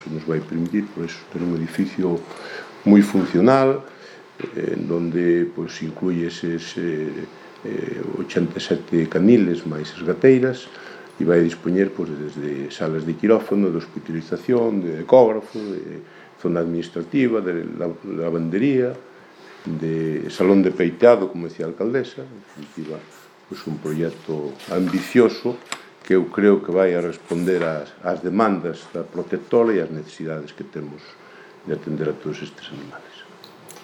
nos vai permitir, pois, ter un edificio moi funcional, en donde pois, inclui eses 87 caniles máis as gateiras, e vai dispoñer pois, desde salas de quirófano, de hospitalización, de ecógrafo, de zona administrativa, de lavandería, de salón de peiteado, como decía a alcaldesa. En definitiva, pois, un proxecto ambicioso que eu creo que vai a responder ás demandas da protectora e ás necesidades que temos de atender a todos estes animales.